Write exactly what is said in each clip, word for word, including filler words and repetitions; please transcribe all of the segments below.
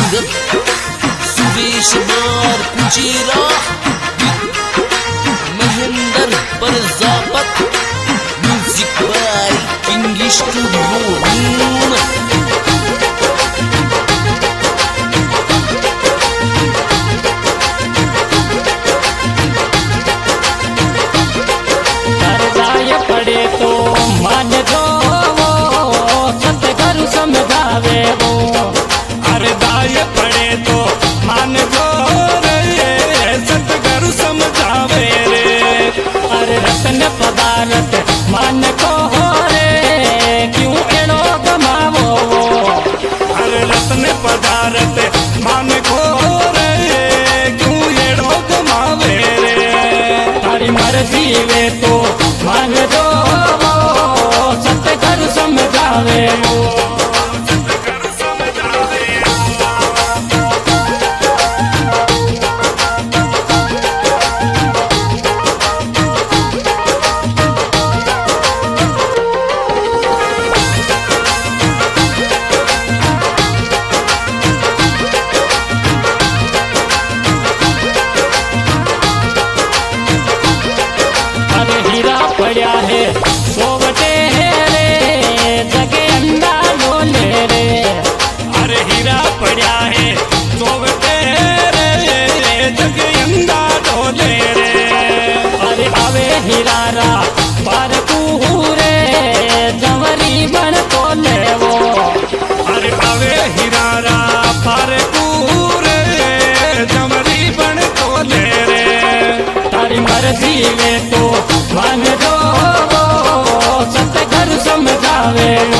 सूरत सुरेश बार Kuchera Mahendra Prajapat music by King studio. पड़े तो मान जो सतगुरु समझावे वो, अरे दाय पड़े तो मान जो रे सतगुरु समझावे रे। अरे रतन पदार्थ मान को हो रे क्यों एड़ो गमावो। अरे रतन पदार्थ मान को रे क्यों एड़ो गमावे रे। तारी मर्जी वे तो मान जो सतगुरु समझावे वो। पड़ा है सोवटे रे जगे अंडा डोले रे। अरे हीरा पड़ा है सोवटे रे जगे अंडा डोले रे। अरे आवे हीरारा पर कुहूरे जवरी बन तोले वो। अरे आवे हीरारा पर कुहूरे जवरी बन तोले रे। तारी मर्जी वे तो मान जो सतगुरु समझावे वो।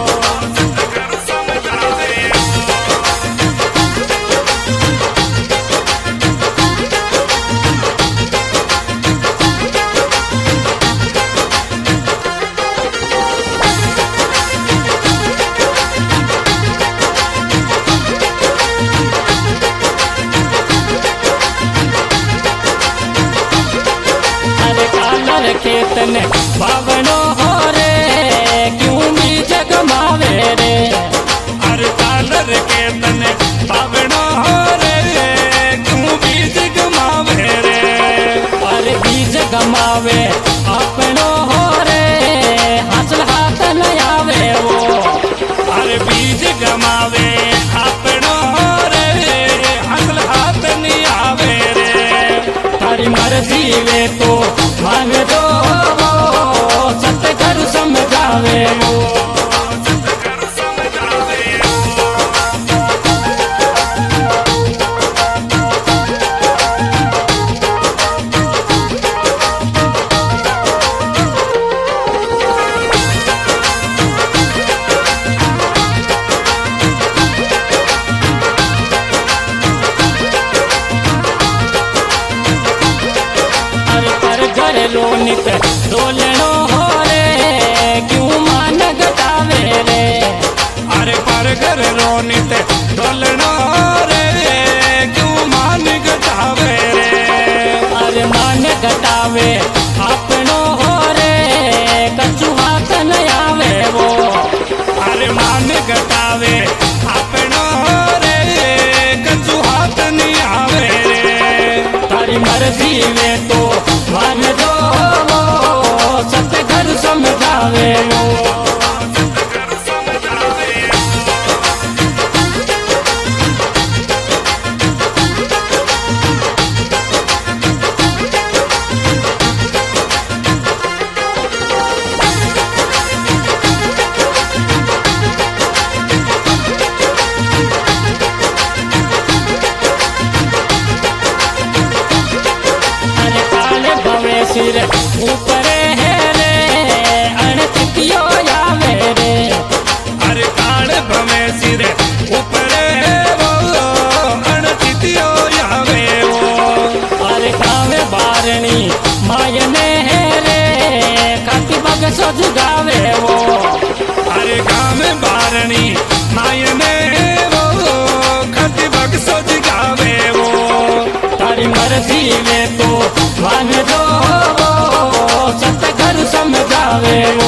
खेतन बावनो हो रे क्यों बीज गमावे रे। अरे कालर खेतन बावनो हो रे क्यों बीज गमावे रे। अरे बीज गमावे अपनो हो रे हासिल हाथ न आवे वो। अरे बीज गमावे अपनो हो रे हासिल हाथ नहीं आवे रे। तारी मर्जी वे तो मान जो सतगुरु समझावे वो। लोनित डोलनो हो रे क्यों मान घटावे रे। अरे पर घर रोनित डोलनो रे क्यों मान घटावे रे। अरे मान घटावे अपनो हो रे कछु हाथ न आवे वो। अरे मान घटावे अपनो हो रे कछु हाथ नहीं आवे रे। तारी मर्जी वे तो मान जो सतगुरु समझावे वो। अरे काले भवे सिर ऊपर है रे अणतियो आवे रे। अरे काले भवे सिर ऊपर वो अणतियो आवे वो। अरे गावे बारणी मायने है रे खाती बग सजगावे वो। अरे गावे बारणी मायने वो खाती बग सजगावे वो। तारी मर्जी में तो मान जो सतगुरु समझावे वो।